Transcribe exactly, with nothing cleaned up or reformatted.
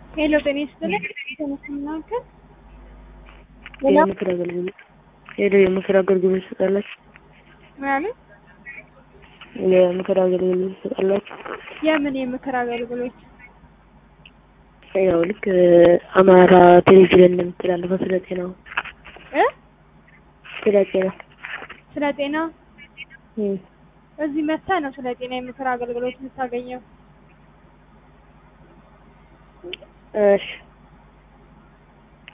ሄሎ ጤና ይስጥልኝ ተመስገን የምክር አገልግሎት ሄሎ የምክር አገልግሎት ትሰጣላችሁ? ማለት የምክር አገልግሎት ትሰጣላችሁ? የምን የምክር አገልግሎት? ያው ልክ አማራ ቴሌቪዥን እንደምትላለፈው ስለ ጤናው እ ስለ ጤና ስለ ጤና እም እዚህ መታ ነው ስለ ጤና የምክር አገልግሎት የምታገኘው። እሺ